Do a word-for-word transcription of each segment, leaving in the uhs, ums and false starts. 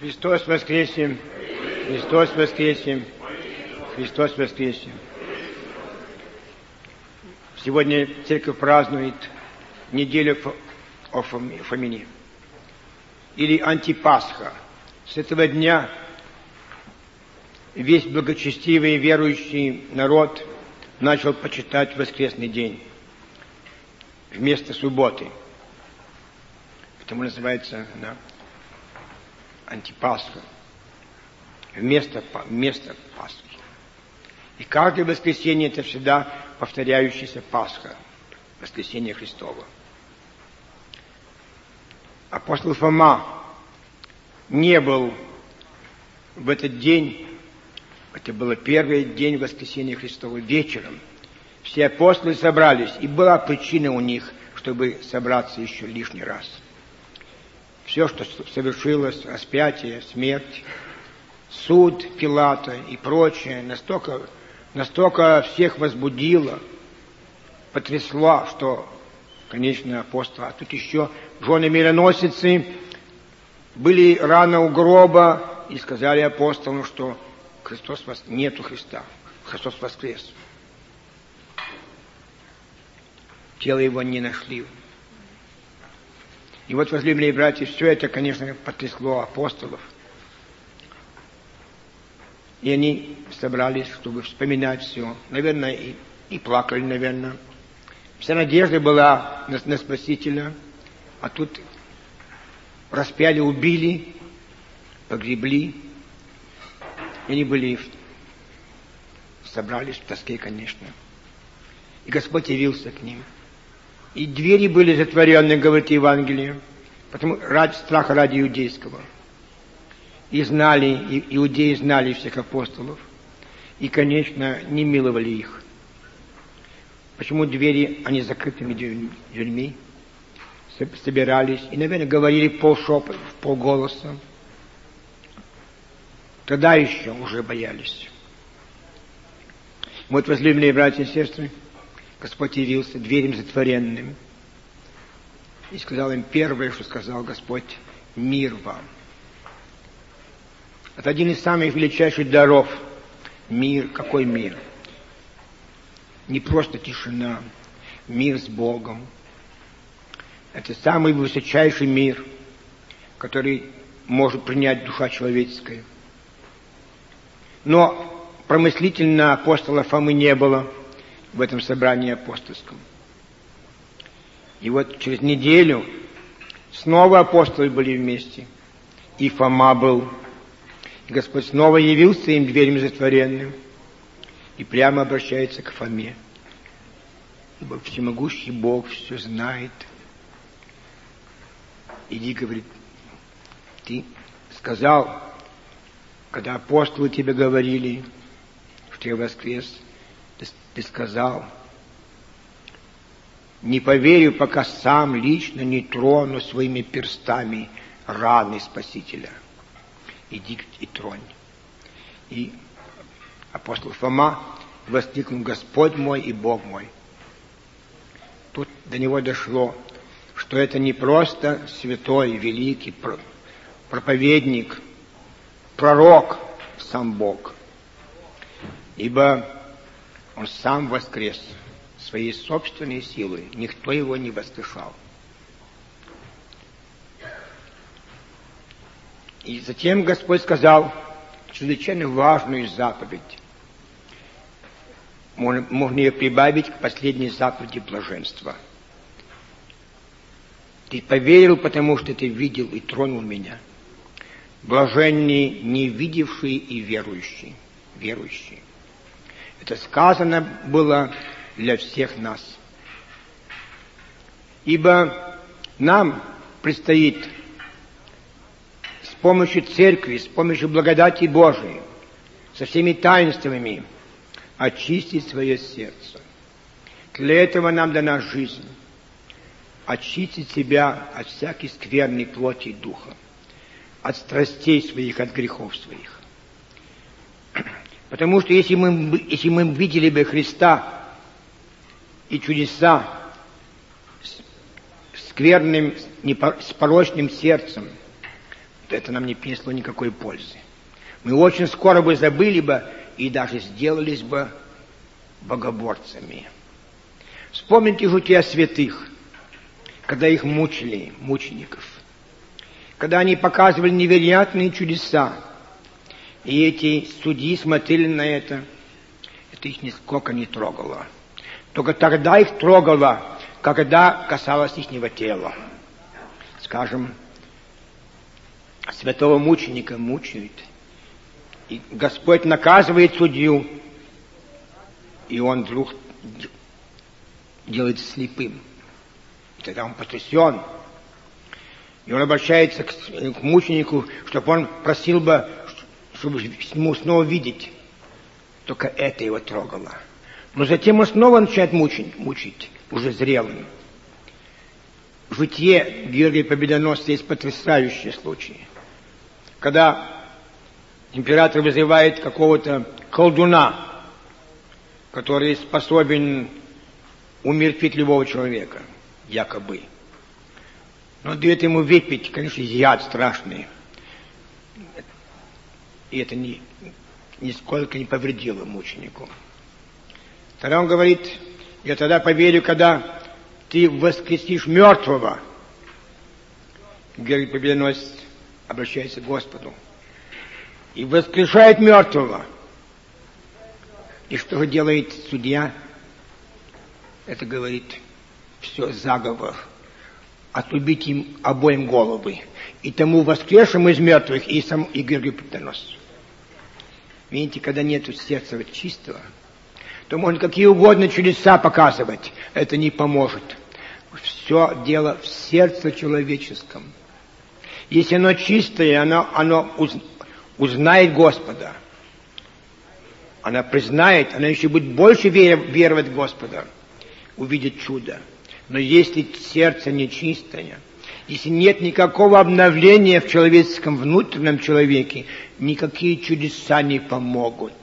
Христос воскресе! Христос воскресе! Христос воскресе! Сегодня церковь празднует неделю Фомини или антипасха. С этого дня весь благочестивый верующий народ начал почитать воскресный день вместо субботы. Потому называется она антипасха. Вместо, вместо Пасхи. И каждое воскресенье это всегда повторяющаяся Пасха, воскресенье Христово. Апостол Фома не был в этот день, это был первый день воскресения Христова, вечером. Все апостолы собрались, и была причина у них, чтобы собраться еще лишний раз. Все, что совершилось, распятие, смерть, суд Пилата и прочее, настолько, настолько всех возбудило, потрясло, что, конечно, апостолы, а тут еще жены мироносицы были рано у гроба и сказали апостолам, что Христос вос... нету Христа, Христос воскрес. Тело его не нашли. И вот, возлюбленные братья, все это, конечно, потрясло апостолов. И они собрались, чтобы вспоминать все. Наверное, и, и плакали, наверное. Вся надежда была на, на Спасителя. А тут распяли, убили, погребли. И они были, собрались в тоске, конечно. И Господь явился к ним. И двери были затворены, говорит Евангелие, потому ради страха ради иудейского. И знали, и иудеи знали всех апостолов, и, конечно, не миловали их. Почему двери, они закрытыми дверьми, собирались, и, наверное, говорили полшепота, полголоса. Тогда еще уже боялись. Вот, возлюбленные братья и сестры, Господь явился дверям затворенным и сказал им первое, что сказал Господь: мир вам. Это один из самых величайших даров. Мир. Какой мир? Не просто тишина. Мир с Богом. Это самый высочайший мир, который может принять душа человеческая. Но промыслительно апостола Фомы не было в этом собрании апостольском. И вот через неделю снова апостолы были вместе. И Фома был. И Господь снова явился им дверям затворенным и прямо обращается к Фоме. Ибо всемогущий Бог все знает. Иди, говорит, ты сказал, когда апостолы тебе говорили, что я воскрес, ты, ты сказал, не поверю, пока сам лично не трону своими перстами раны Спасителя. Иди и тронь. И апостол Фома воскликнул: Господь мой и Бог мой. Тут до него дошло, что это не просто святой, великий проповедник, пророк, сам Бог. Ибо он сам воскрес своей собственной силой. Никто его не воскрешал. И затем Господь сказал чрезвычайно важную заповедь. Можно, можно ее прибавить к последней заповеди блаженства. Ты поверил, потому что ты видел и тронул меня. Блаженны не видевшие и верующие. Верующие. Это сказано было для всех нас. Ибо нам предстоит с помощью церкви, с помощью благодати Божией, со всеми таинствами очистить свое сердце. Для этого нам дана жизнь. Очистить себя от всякой скверной плоти и духа, от страстей своих, от грехов своих. Потому что если мы, если мы видели бы Христа и чудеса с скверным, с порочным сердцем, это нам не принесло никакой пользы. Мы очень скоро бы забыли бы и даже сделались бы богоборцами. Вспомните жития святых, когда их мучили, мучеников, когда они показывали невероятные чудеса, и эти судьи смотрели на это, это их нисколько не трогало. Только тогда их трогало, когда касалось ихнего тела. Скажем, святого мученика мучают, и Господь наказывает судью, и он вдруг делает слепым. И тогда он потрясен. И он обращается к, к мученику, чтобы он просил бы, чтобы ему снова видеть. Только это его трогало. Но затем он снова начинает мучить, мучить уже зрелым. В житье Георгия Победоносца есть потрясающие случаи. Когда император вызывает какого-то колдуна, который способен умертвить любого человека, якобы. Но дает ему выпить, конечно, яд страшный. И это ни, нисколько не повредило мученику. Тогда он говорит: я тогда поверю, когда ты воскресишь мертвого. Георгий Победоносец обращается к Господу и воскрешает мертвого. И что же делает судья? Это, говорит, все заговор. Отрубить им обоим головы. И тому воскресшему из мертвых, и самому и Георгию Победоносцу. Видите, когда нету сердца чистого, то можно какие угодно чудеса показывать. Это не поможет. Все дело в сердце человеческом. Если оно чистое, оно, оно уз, узнает Господа. Она признает, она еще будет больше веровать в Господа, увидит чудо. Но если сердце нечистое, если нет никакого обновления в человеческом внутреннем человеке, никакие чудеса не помогут.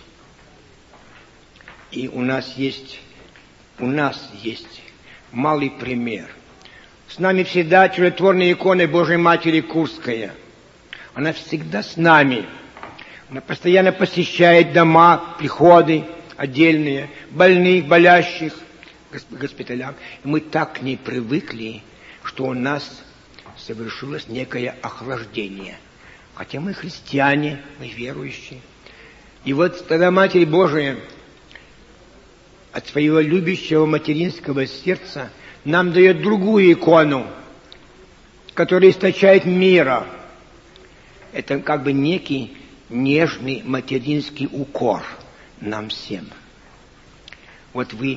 И у нас есть, у нас есть малый пример. С нами всегда чудотворная икона Божьей Матери Курская. Она всегда с нами. Она постоянно посещает дома, приходы отдельные, больных, болящих, госпиталям. И мы так к ней привыкли, что у нас совершилось некое охлаждение. Хотя мы христиане, мы верующие. И вот тогда Матерь Божия от своего любящего материнского сердца нам дает другую икону, которая источает мира. Это как бы некий нежный материнский укор нам всем. Вот вы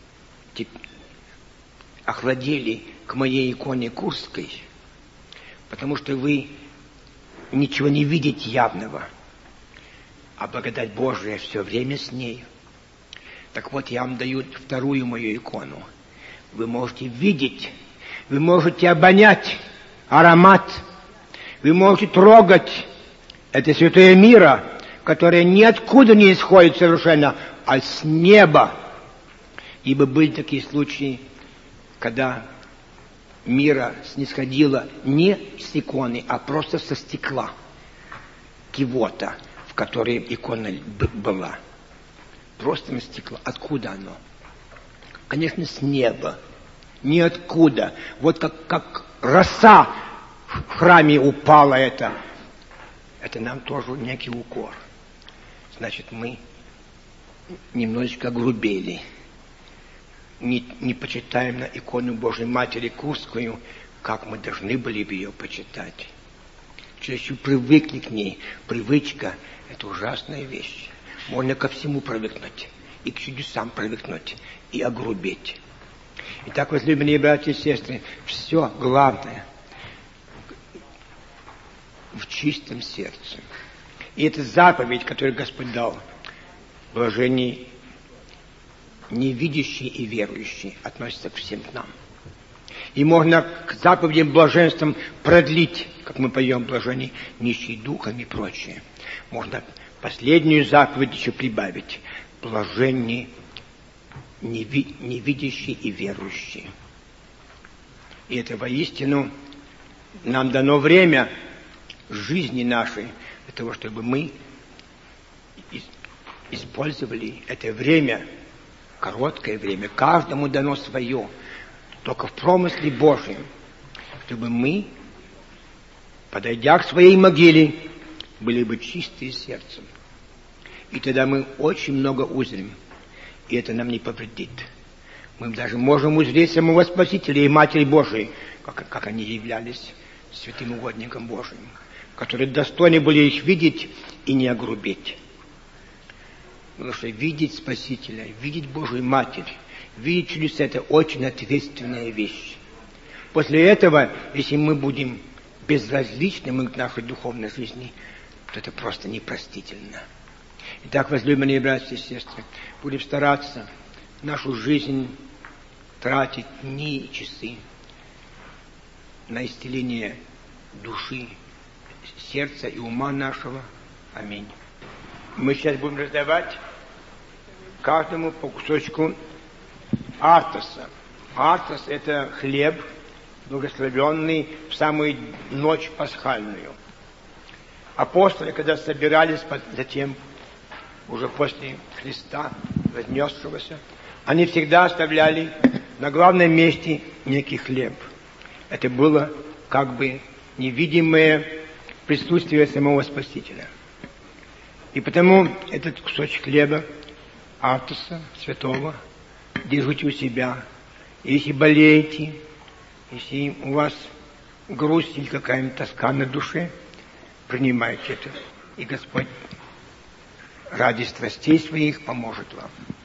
охладели к моей иконе Курской, потому что вы ничего не видите явного, а благодать Божия все время с ней. Так вот, я вам даю вторую мою икону. Вы можете видеть, вы можете обонять аромат, вы можете трогать это святое мира, которое ниоткуда не исходит совершенно, а с неба. Ибо были такие случаи, когда мира снисходила не с иконы, а просто со стекла кего-то, в которой икона была. Просто на стекло. Откуда оно? Конечно, с неба. Ниоткуда. Вот как, как роса в храме упала это. Это нам тоже некий укор. Значит, мы немножечко огрубели. Не, не почитаем на икону Божьей Матери Курскую, как мы должны были бы ее почитать. Чересчур привыкли к ней. Привычка – это ужасная вещь. Можно ко всему привыкнуть, и к чудесам привыкнуть, и огрубеть. Итак, возлюбленные братья и сестры, все главное в чистом сердце. И это заповедь, которую Господь дал. Блаженные невидящие и верующие относятся к всем нам. И можно к заповедям блаженствам продлить, как мы поем, блаженные нищие духом и прочее. Можно последнюю заповедь еще прибавить. Блаженные неви, невидящие и верующие. И это воистину нам дано время жизни нашей, для того, чтобы мы использовали это время, короткое время, каждому дано свое, только в промысле Божьем, чтобы мы, подойдя к своей могиле, были бы чистые сердцем. И тогда мы очень много узрим, и это нам не повредит. Мы даже можем узреть самого Спасителя и Матери Божией, как, как они являлись святым угодником Божиим, которые достойны были их видеть и не огрубить. Потому что видеть Спасителя, видеть Божию Матерь, видеть чудеса — это очень ответственная вещь. После этого, если мы будем безразличны к нашей духовной жизни, то это просто непростительно. Итак, возлюбленные братья и сестры, будем стараться нашу жизнь тратить дни и часы на исцеление души, сердца и ума нашего. Аминь. Мы сейчас будем раздавать каждому по кусочку артоса. Артос — это хлеб, благословенный в самую ночь пасхальную. Апостолы, когда собирались затем, уже после Христа, вознесшегося, они всегда оставляли на главном месте некий хлеб. Это было как бы невидимое присутствие самого Спасителя. И потому этот кусочек хлеба, артоса святого, держите у себя. Если болеете, если у вас грусть или какая-нибудь тоска на душе, принимайте это, и Господь ради страстей своих поможет вам.